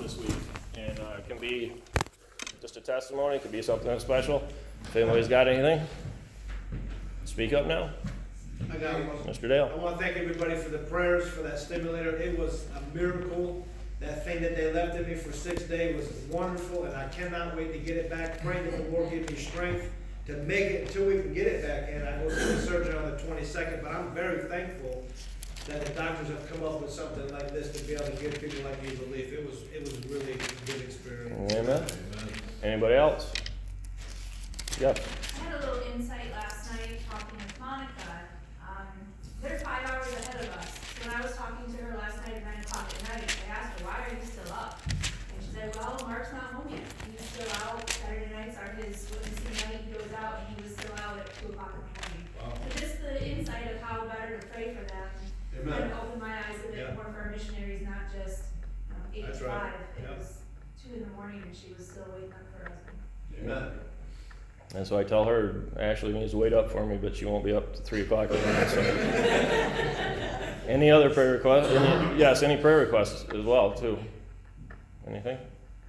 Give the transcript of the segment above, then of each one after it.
this week. And it can be just a testimony, it could be something special. If anybody's got anything, speak up now. I got one. Mr. Dale. I want to thank everybody for the prayers for that stimulator. It was a miracle. That thing that they left in me for 6 days was wonderful, and I cannot wait to get it back. Pray that the Lord give me strength to make it until we can get it back in. I go to the surgery on the 22nd, but I'm very thankful that the doctors have come up with something like this to be able to give people like me relief. It was really a good experience. Amen. Anybody else? Yeah. I had a little insight last night talking with Monica. They're 5 hours ahead of us. So when I was talking to her last night at 9 o'clock at night, I asked her, why are you still up? And she said, well, Mark's not home yet. He's still out. Saturday nights are his witnessing night. He goes out and he was still out at 2 o'clock in the morning. Wow. So just the insight of how better to pray for them. Amen. Kind of opened my eyes a bit Yeah. more for our missionaries, not just 8 That's to right. 5. It Yeah. was 2 in the morning and she was still waiting up for her husband. Amen. And so I tell her, Ashley needs to wait up for me, but she won't be up to 3 o'clock in the morning. So. Any other prayer requests? Yes, any prayer requests as well, too. Anything?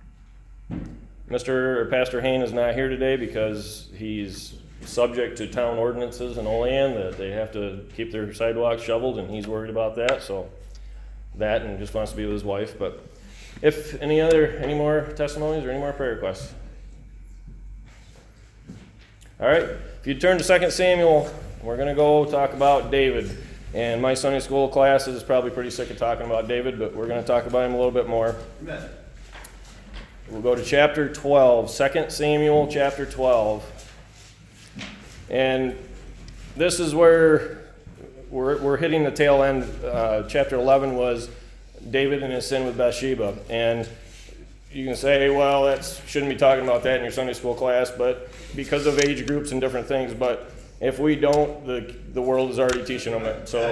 Pastor Hain is not here today because he's subject to town ordinances in Olean that they have to keep their sidewalks shoveled, and he's worried about that. So that, and just wants to be with his wife. But if any more testimonies or any more prayer requests? All right, if you turn to 2 Samuel, we're going to go talk about David. And my Sunday school class is probably pretty sick of talking about David, but we're going to talk about him a little bit more. Amen. We'll go to chapter 12, 2 Samuel chapter 12. And this is where we're hitting the tail end. Chapter 11 was David and his sin with Bathsheba. And you can say, well, that shouldn't be talking about that in your Sunday school class, but because of age groups and different things. But if we don't, the world is already teaching them it. So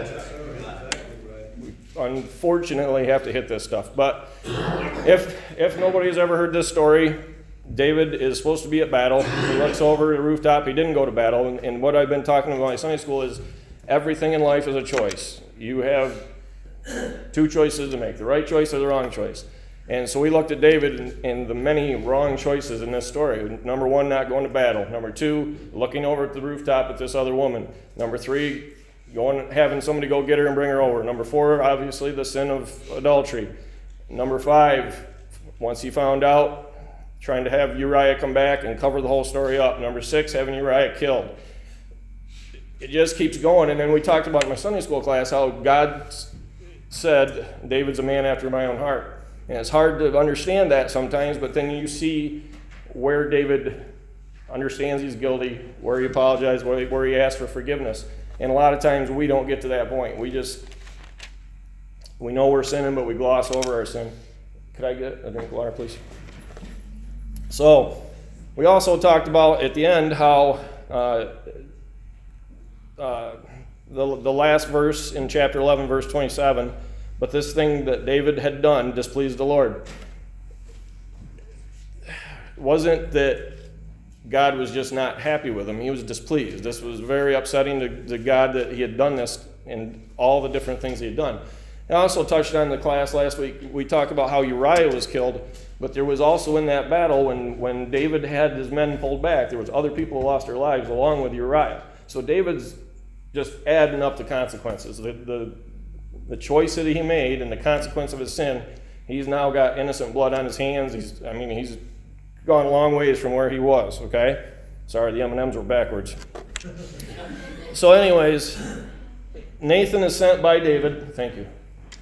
we unfortunately have to hit this stuff. But if nobody's ever heard this story, David is supposed to be at battle. He looks over the rooftop. He didn't go to battle. And what I've been talking about in my Sunday school is everything in life is a choice. You have 2 choices to make, the right choice or the wrong choice. And so we looked at David and the many wrong choices in this story. Number 1, not going to battle. Number 2, looking over at the rooftop at this other woman. Number 3, having somebody go get her and bring her over. Number 4, obviously the sin of adultery. Number 5, once he found out, trying to have Uriah come back and cover the whole story up. Number 6, having Uriah killed. It just keeps going. And then we talked about in my Sunday school class how God said, David's a man after my own heart. And it's hard to understand that sometimes, but then you see where David understands he's guilty, where he apologized, where he asked for forgiveness. And a lot of times we don't get to that point. We know we're sinning, but we gloss over our sin. Could I get a drink of water, please? So we also talked about at the end how the last verse in chapter 11, verse 27, but this thing that David had done displeased the Lord. It wasn't that God was just not happy with him. He was displeased. This was very upsetting to God that he had done this and all the different things he had done. I also touched on the class last week. We talked about how Uriah was killed, but there was also in that battle when David had his men pulled back, there was other people who lost their lives along with Uriah. So David's just adding up the consequences. The choice that he made and the consequence of his sin, he's now got innocent blood on his hands. He's gone a long ways from where he was, okay? Sorry, the M&Ms were backwards. So anyways, Nathan is sent by David. Thank you.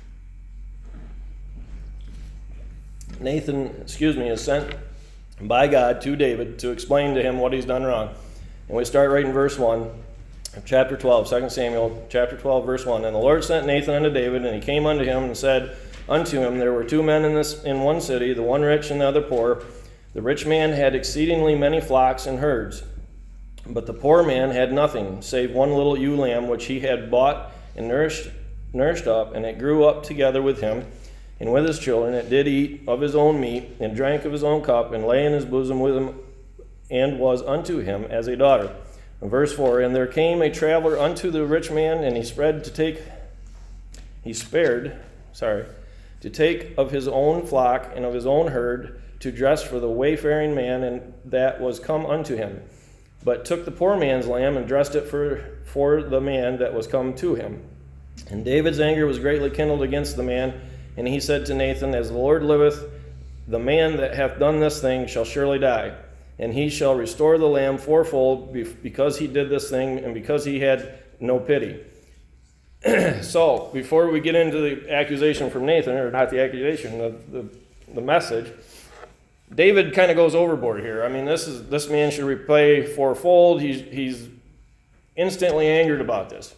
Nathan, is sent by God to David to explain to him what he's done wrong. And we start right in verse 1. Chapter 12, 2 Samuel, chapter 12, verse 1. And the Lord sent Nathan unto David, and he came unto him and said unto him, There were 2 men in one city, the one rich and the other poor. The rich man had exceedingly many flocks and herds, but the poor man had nothing, save one little ewe lamb, which he had bought and nourished up, and it grew up together with him, and with his children. It did eat of his own meat, and drank of his own cup, and lay in his bosom with him, and was unto him as a daughter. Verse 4, And there came a traveler unto the rich man, and he spared to take of his own flock and of his own herd, to dress for the wayfaring man and that was come unto him, but took the poor man's lamb and dressed it for the man that was come to him. And David's anger was greatly kindled against the man, and he said to Nathan, As the Lord liveth, the man that hath done this thing shall surely die, and he shall restore the lamb fourfold, because he did this thing, and because he had no pity. So, before we get into the accusation from Nathan, or not the accusation, the message, David kind of goes overboard here. I mean, this man should repay fourfold. He's instantly angered about this.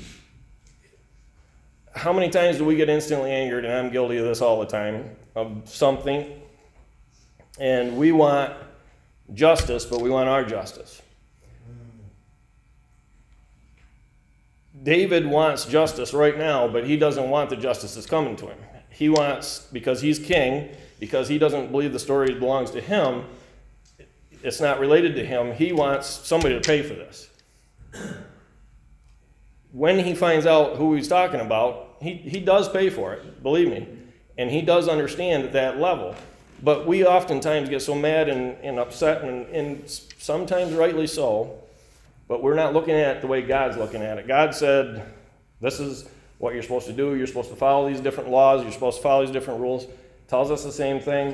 How many times do we get instantly angered, and I'm guilty of this all the time, of something, and we want justice, but we want our justice. David wants justice right now, but he doesn't want the justice that's coming to him. He wants, because he's king, because he doesn't believe the story belongs to him, it's not related to him, he wants somebody to pay for this. When he finds out who he's talking about, he does pay for it, believe me, and he does understand at that level. But we oftentimes get so mad and upset, and sometimes rightly so, but we're not looking at it the way God's looking at it. God said, this is what you're supposed to do. You're supposed to follow these different laws. You're supposed to follow these different rules. Tells us the same thing.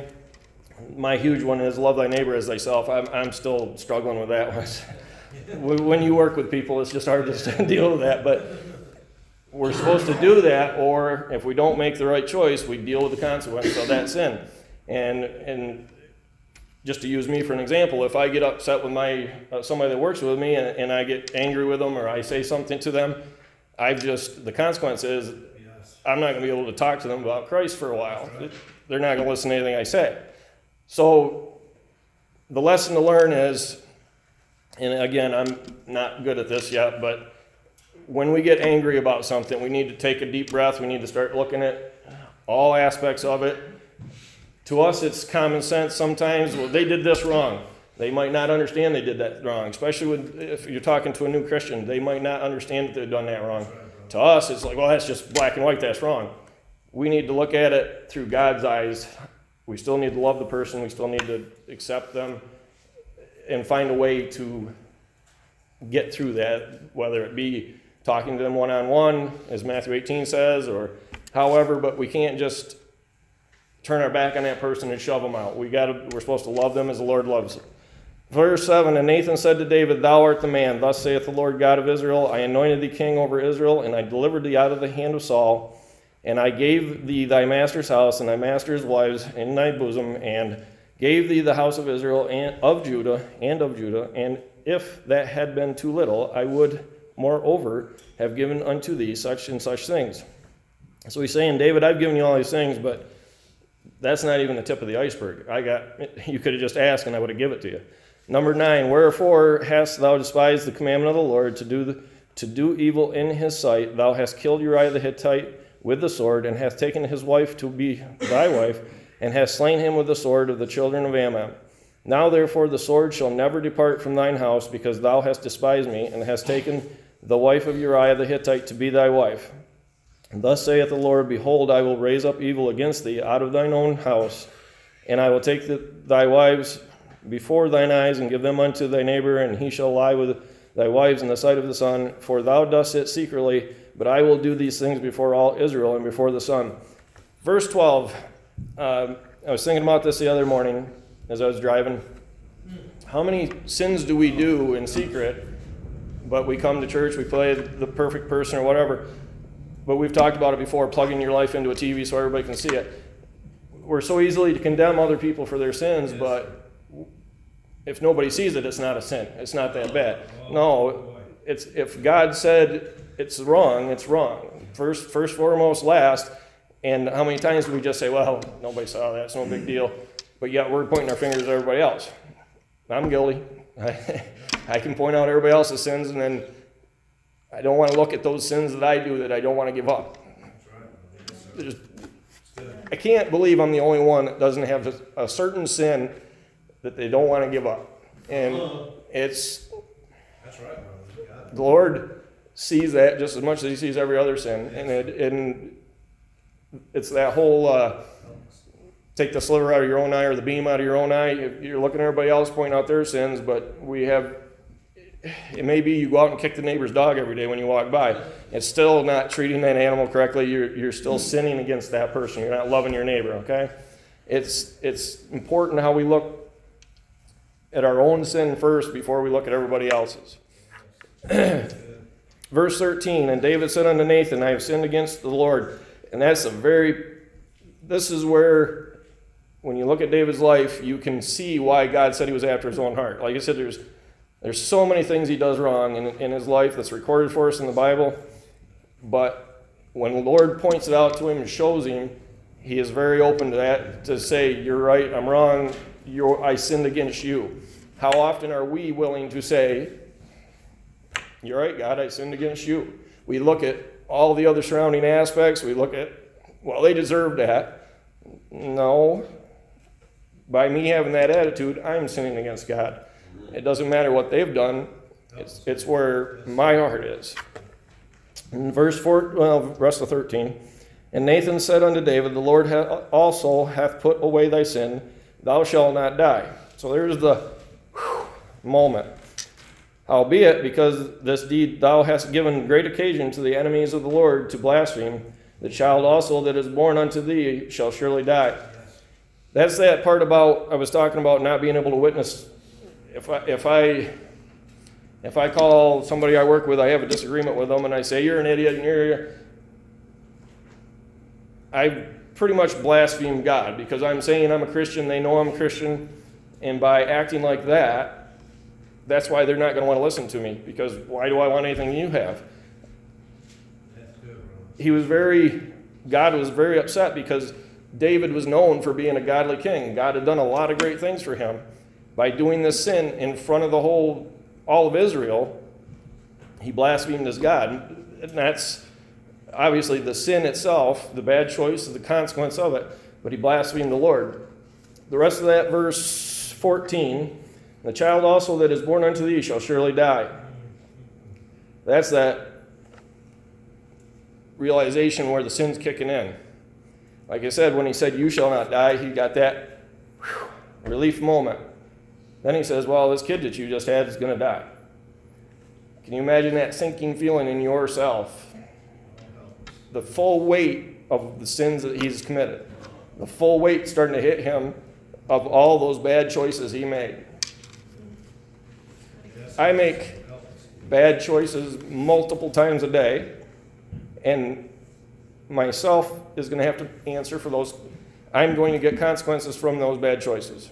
My huge one is love thy neighbor as thyself. I'm still struggling with that one. When you work with people, it's just hard to deal with that. But we're supposed to do that, or if we don't make the right choice, we deal with the consequences of that sin. And just to use me for an example, if I get upset with somebody that works with me and I get angry with them or I say something to them, the consequence is I'm not going to be able to talk to them about Christ for a while. They're not going to listen to anything I say. So the lesson to learn is, and again, I'm not good at this yet, but when we get angry about something, we need to take a deep breath. We need to start looking at all aspects of it. To us, it's common sense sometimes. Well, they did this wrong. They might not understand they did that wrong, especially if you're talking to a new Christian. They might not understand that they've done that wrong. To us, it's like, well, that's just black and white. That's wrong. We need to look at it through God's eyes. We still need to love the person. We still need to accept them and find a way to get through that, whether it be talking to them one-on-one, as Matthew 18 says, or however, but we can't just turn our back on that person and shove them out. We're supposed to love them as the Lord loves them. Verse 7, And Nathan said to David, Thou art the man. Thus saith the Lord God of Israel, I anointed thee king over Israel, and I delivered thee out of the hand of Saul, and I gave thee thy master's house and thy master's wives in thy bosom, and gave thee the house of Israel and of Judah, and if that had been too little, I would moreover have given unto thee such and such things. So he's saying, David, I've given you all these things, but that's not even the tip of the iceberg. You could have just asked and I would have given it to you. Number 9, Wherefore hast thou despised the commandment of the Lord to do evil in his sight? Thou hast killed Uriah the Hittite with the sword, and hast taken his wife to be thy wife, and hast slain him with the sword of the children of Ammon. Now therefore the sword shall never depart from thine house, because thou hast despised me, and hast taken the wife of Uriah the Hittite to be thy wife. And thus saith the Lord, Behold, I will raise up evil against thee out of thine own house, and I will take thy wives before thine eyes, and give them unto thy neighbor, and he shall lie with thy wives in the sight of the sun. For thou dost sit secretly, but I will do these things before all Israel and before the sun. Verse 12, I was thinking about this the other morning as I was driving. How many sins do we do in secret, but we come to church, we play the perfect person or whatever, but we've talked about it before, plugging your life into a TV so everybody can see it. We're so easily to condemn other people for their sins, but if nobody sees it, it's not a sin. It's not that bad. No, if God said it's wrong, it's wrong. First, foremost, last. And how many times do we just say, well, nobody saw that, it's no big deal. But yet we're pointing our fingers at everybody else. I'm guilty. I can point out everybody else's sins, and then I don't want to look at those sins that I do that I don't want to give up. I can't believe I'm the only one that doesn't have a certain sin that they don't want to give up. And that's right. The Lord sees that just as much as he sees every other sin. And It's that whole take the sliver out of your own eye or the beam out of your own eye. You're looking at everybody else pointing out their sins, but it may be you go out and kick the neighbor's dog every day when you walk by. It's still not treating that animal correctly. You're still sinning against that person. You're not loving your neighbor, okay? It's important how we look at our own sin first before we look at everybody else's. Verse 13, and David said unto Nathan, I have sinned against the Lord. And this is where, when you look at David's life, you can see why God said he was after his own heart. Like I said, there's so many things he does wrong in his life that's recorded for us in the Bible. But when the Lord points it out to him and shows him, he is very open to that, to say, you're right, I'm wrong, I sinned against you. How often are we willing to say, you're right, God, I sinned against you? We look at all the other surrounding aspects. We look at, well, they deserve that. No. By me having that attitude, I'm sinning against God. It doesn't matter what they've done. It's where my heart is. In verse 4, rest of 13. And Nathan said unto David, the Lord also hath put away thy sin. Thou shalt not die. So there's the moment. Howbeit, because this deed thou hast given great occasion to the enemies of the Lord to blaspheme, the child also that is born unto thee shall surely die. That's that part about, I was talking about not being able to witness. If I call somebody I work with, I have a disagreement with them, and I say, you're an idiot, and I pretty much blaspheme God, because I'm saying I'm a Christian, they know I'm a Christian, and by acting like that, that's why they're not going to want to listen to me, because why do I want anything you have? God was very upset because David was known for being a godly king. God had done a lot of great things for him. By doing this sin in front of all of Israel, he blasphemed his God. And that's obviously the sin itself, the bad choice, the consequence of it, but he blasphemed the Lord. The rest of that verse 14, the child also that is born unto thee shall surely die. That's that realization where the sin's kicking in. Like I said, when he said, you shall not die, he got that relief moment. Then he says, well, this kid that you just had is going to die. Can you imagine that sinking feeling in yourself? The full weight of the sins that he's committed. The full weight starting to hit him of all those bad choices he made. I make bad choices multiple times a day, and myself is going to have to answer for those. I'm going to get consequences from those bad choices.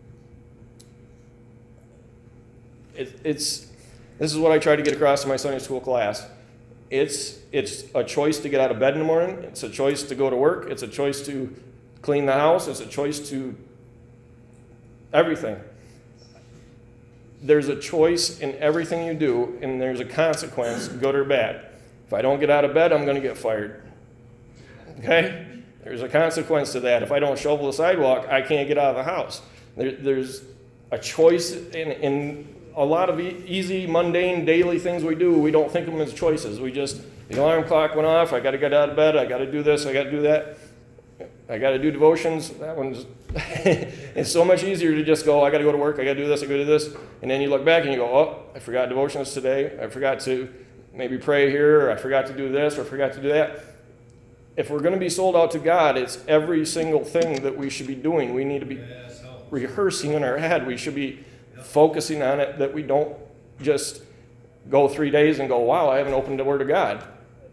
This is what I try to get across in my Sunday school class. It's a choice to get out of bed in the morning. It's a choice to go to work. It's a choice to clean the house. It's a choice to everything. There's a choice in everything you do, and there's a consequence, good or bad. If I don't get out of bed, I'm going to get fired. Okay? There's a consequence to that. If I don't shovel the sidewalk, I can't get out of the house. There's a choice in a lot of easy, mundane, daily things we do. We don't think of them as choices. The alarm clock went off. I got to get out of bed. I got to do this. I got to do that. I got to do devotions. That one's, it's so much easier to just go, I got to go to work. I got to do this. I got to do this. And then you look back and you go, oh, I forgot devotions today. I forgot to maybe pray here. Or I forgot to do this. Or I forgot to do that. If we're going to be sold out to God, it's every single thing that we should be doing. We need to be rehearsing in our head. We should be focusing on it, that we don't just go 3 days and go, wow, I haven't opened the Word of God.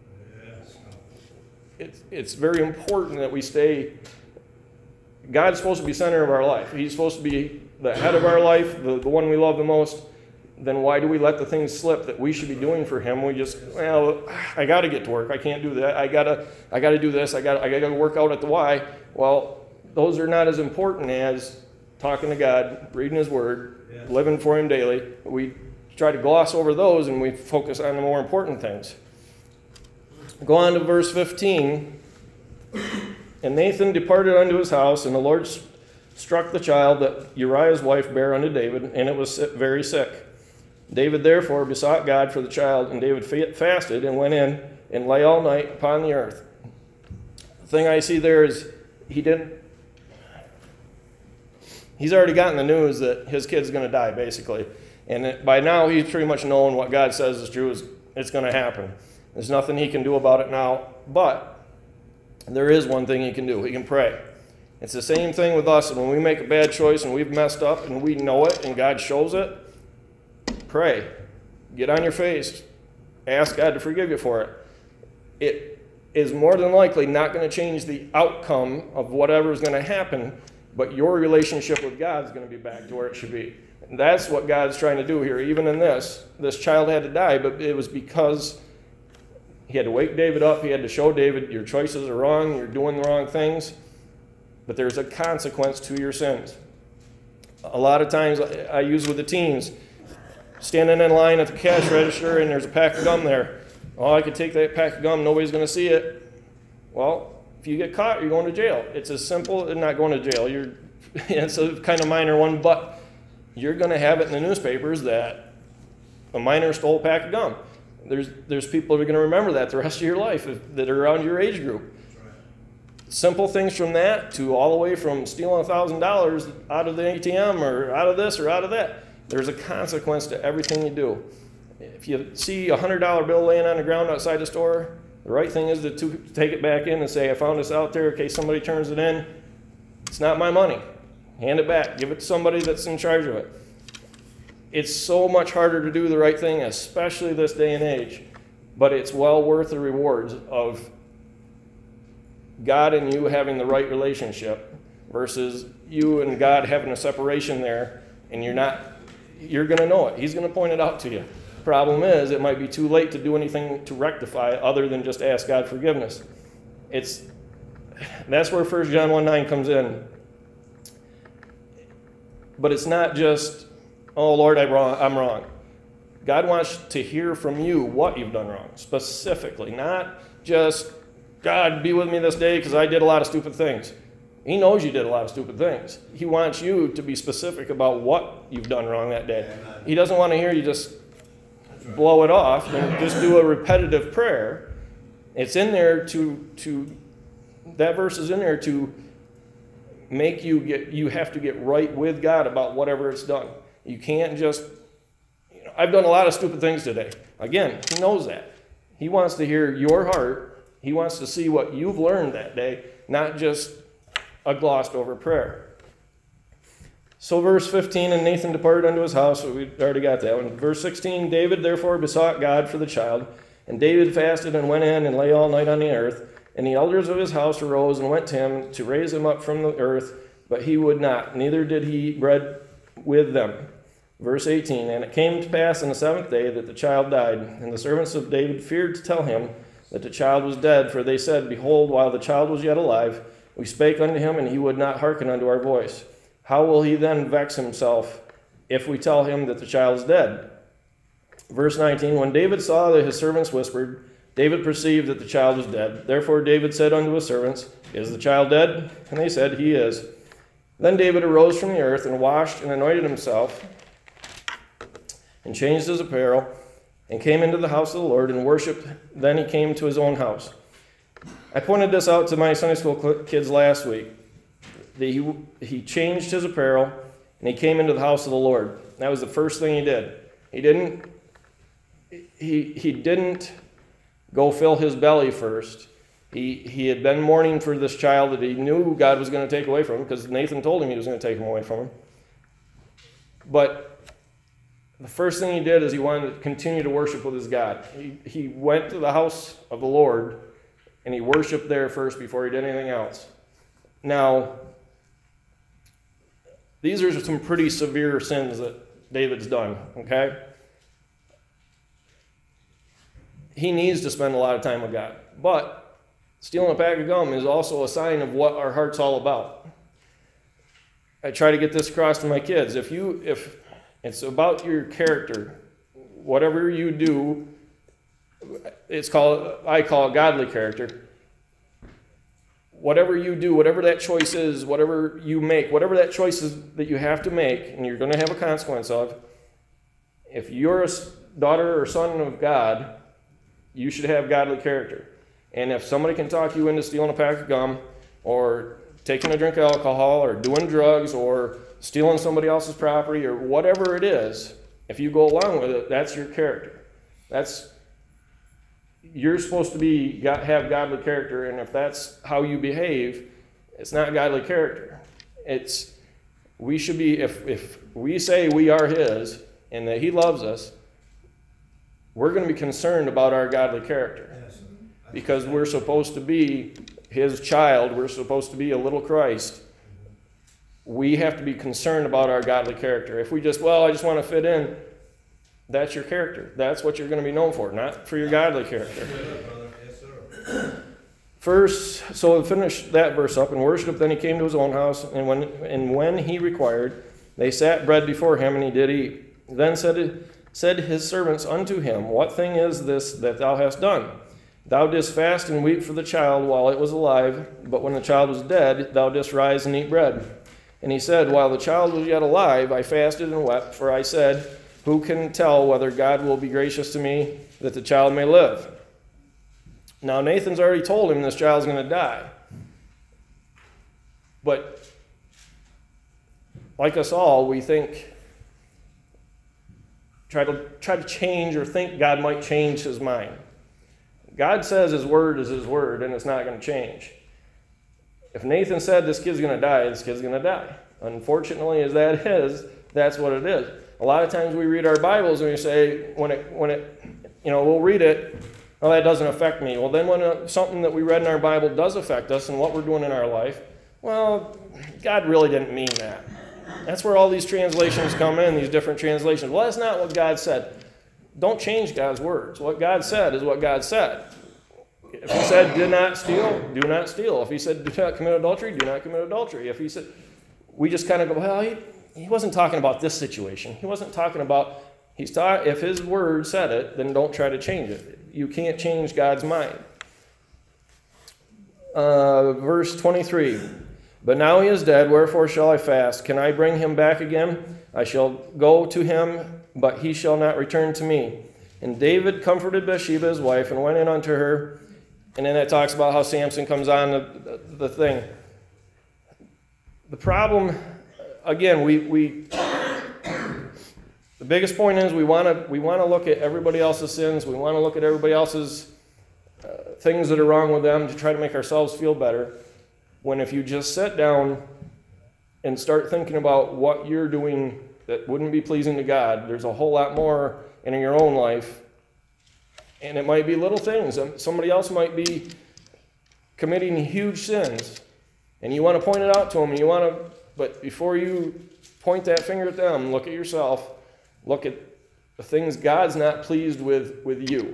It's very important that we stay. God's supposed to be center of our life. He's supposed to be the head of our life, the one we love the most. Then why do we let the things slip that we should be doing for Him? We just, well, I got to get to work. I can't do that. I got to do this. I got to work out at the Y. Well, those are not as important as talking to God, reading His Word, living for Him daily. We try to gloss over those and we focus on the more important things. Go on to verse 15. And Nathan departed unto his house, and the Lord struck the child that Uriah's wife bare unto David, and it was very sick. David therefore besought God for the child, and David fasted and went in and lay all night upon the earth. thing I see there is he's already gotten the news that his kid's going to die, basically. And by now, he's pretty much known what God says is true, it's going to happen. There's nothing he can do about it now, but there is one thing he can do. He can pray. It's the same thing with us. And when we make a bad choice and we've messed up and we know it and God shows it, pray. Get on your face. Ask God to forgive you for it. It is more than likely not going to change the outcome of whatever is going to happen, but your relationship with God is going to be back to where it should be. And that's what God's trying to do here. Even in this child had to die, but it was because he had to wake David up. He had to show David, your choices are wrong, you're doing the wrong things, but there's a consequence to your sins. A lot of times I use with the teens, standing in line at the cash register and there's a pack of gum there. Oh, I could take that pack of gum, nobody's going to see it. Well, if you get caught, you're going to jail. It's as simple as not going to jail. It's a kind of minor one, but you're going to have it in the newspapers that a minor stole a pack of gum. There's people that are going to remember that the rest of your life that are around your age group. Simple things from that to all the way from stealing $1,000 out of the ATM or out of this or out of that. There's a consequence to everything you do. If you see a $100 bill laying on the ground outside the store, the right thing is to take it back in and say, I found this out there in case somebody turns it in. It's not my money. Hand it back. Give it to somebody that's in charge of it. It's so much harder to do the right thing, especially this day and age. But it's well worth the rewards of God and you having the right relationship versus you and God having a separation there, and you're going to know it. He's going to point it out to you. Problem is, it might be too late to do anything to rectify it other than just ask God forgiveness. That's where 1 John 1:9 comes in. But it's not just, oh, Lord, I'm wrong. God wants to hear from you what you've done wrong, specifically. Not just, God, be with me this day because I did a lot of stupid things. He knows you did a lot of stupid things. He wants you to be specific about what you've done wrong that day. He doesn't want to hear you just blow it off and just do a repetitive prayer. It's in there that verse is in there to make you have to get right with God about whatever it's done. You can't just, I've done a lot of stupid things today. Again, he knows that. He wants to hear your heart. He wants to see what you've learned that day, not just a glossed over prayer. So verse 15, and Nathan departed unto his house. So we already got that one. Verse 16, David therefore besought God for the child. And David fasted and went in and lay all night on the earth. And the elders of his house arose and went to him to raise him up from the earth. But he would not, neither did he eat bread with them. Verse 18, and it came to pass on the seventh day that the child died. And the servants of David feared to tell him that the child was dead. For they said, Behold, while the child was yet alive, we spake unto him, and he would not hearken unto our voice. How will he then vex himself if we tell him that the child is dead? Verse 19, when David saw that his servants whispered, David perceived that the child was dead. Therefore David said unto his servants, Is the child dead? And they said, He is. Then David arose from the earth and washed and anointed himself and changed his apparel and came into the house of the Lord and worshipped. Then he came to his own house. I pointed this out to my Sunday school kids last week. He changed his apparel and he came into the house of the Lord. That was the first thing he did. He didn't go fill his belly first. He had been mourning for this child that he knew God was going to take away from him because Nathan told him he was going to take him away from him. But the first thing he did is he wanted to continue to worship with his God. He went to the house of the Lord and he worshiped there first before he did anything else. Now, these are some pretty severe sins that David's done, okay? He needs to spend a lot of time with God. But stealing a pack of gum is also a sign of what our heart's all about. I try to get this across to my kids. If it's about your character, whatever you do, I call it godly character. Whatever you do, whatever that choice is, whatever you make, whatever that choice is that you have to make and you're going to have a consequence of, if you're a daughter or son of God, you should have godly character. And if somebody can talk you into stealing a pack of gum, or taking a drink of alcohol, or doing drugs, or stealing somebody else's property, or whatever it is, if you go along with it, that's your character. You're supposed to have godly character, and if that's how you behave, it's not godly character. We should be, if we say we are His and that He loves us, we're going to be concerned about our godly character. Because we're supposed to be His child, we're supposed to be a little Christ. We have to be concerned about our godly character. If we I just want to fit in, that's your character. That's what you're going to be known for, not for your godly character. First, so we'll finish that verse up. And worship, then he came to his own house, and when he required, they sat bread before him, and he did eat. Then said his servants unto him, What thing is this that thou hast done? Thou didst fast and weep for the child while it was alive, but when the child was dead, thou didst rise and eat bread. And he said, While the child was yet alive, I fasted and wept, for I said, Who can tell whether God will be gracious to me, that the child may live? Now Nathan's already told him this child's going to die. But like us all, we try to change or think God might change his mind. God says his word is his word, and it's not going to change. If Nathan said this kid's going to die, this kid's going to die. Unfortunately, as that is, that's what it is. A lot of times we read our Bibles and we say, we'll read it, that doesn't affect me. Well, then when something that we read in our Bible does affect us and what we're doing in our life, God really didn't mean that. That's where all these translations come in, these different translations. Well, that's not what God said. Don't change God's words. What God said is what God said. If he said, do not steal, do not steal. If he said, do not commit adultery, do not commit adultery. If he said, we just kind of go, he wasn't talking about this situation. He wasn't talking about, if his word said it, then don't try to change it. You can't change God's mind. Verse 23. But now he is dead, wherefore shall I fast? Can I bring him back again? I shall go to him, but he shall not return to me. And David comforted Bathsheba his wife and went in unto her. And then it talks about how Samson comes on the thing. The problem, again, the biggest point is we want to look at everybody else's sins. We want to look at everybody else's things that are wrong with them to try to make ourselves feel better. When if you just sit down and start thinking about what you're doing that wouldn't be pleasing to God, there's a whole lot more in your own life. And it might be little things. Somebody else might be committing huge sins. And you want to point it out to them. But before you point that finger at them, look at yourself. Look at the things God's not pleased with you.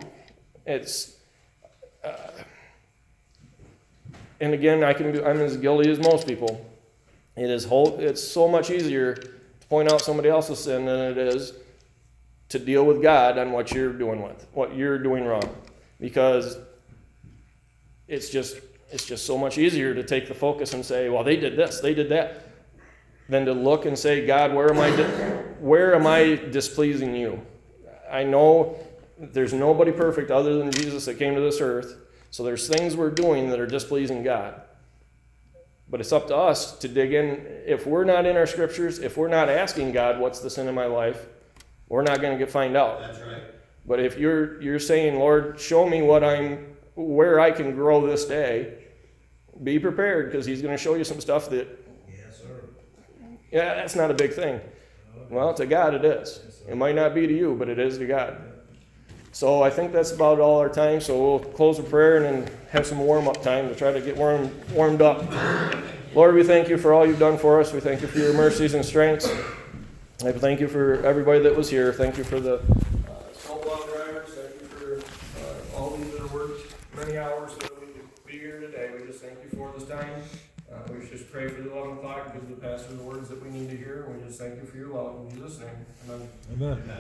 And again, I'm as guilty as most people. It's so much easier to point out somebody else's sin than it is to deal with God on what you're doing wrong. Because it's just so much easier to take the focus and say, well, they did this, they did that, than to look and say, God, where am I displeasing you? I know there's nobody perfect other than Jesus that came to this earth. So there's things we're doing that are displeasing God. But it's up to us to dig in. If we're not in our scriptures, if we're not asking God, what's the sin in my life, we're not going to find out. That's right. But if you're saying, Lord, show me where I can grow this day, be prepared, because he's going to show you some stuff that, Yes, sir. Yeah, that's not a big thing. Well, to God it is. It might not be to you, but it is to God. So I think that's about all our time. So we'll close with prayer and then have some warm-up time to try to get warmed up. Lord, we thank you for all you've done for us. We thank you for your mercies and strengths. I thank you for everybody that was here. Thank you for the snowplow drivers. Thank you for all these that have worked many hours so that we could be here today. We just thank you for this time. We just pray for the 11 o'clock, give the pastor the words that we need to hear. And we just thank you for your love. In Jesus' name, amen. Amen.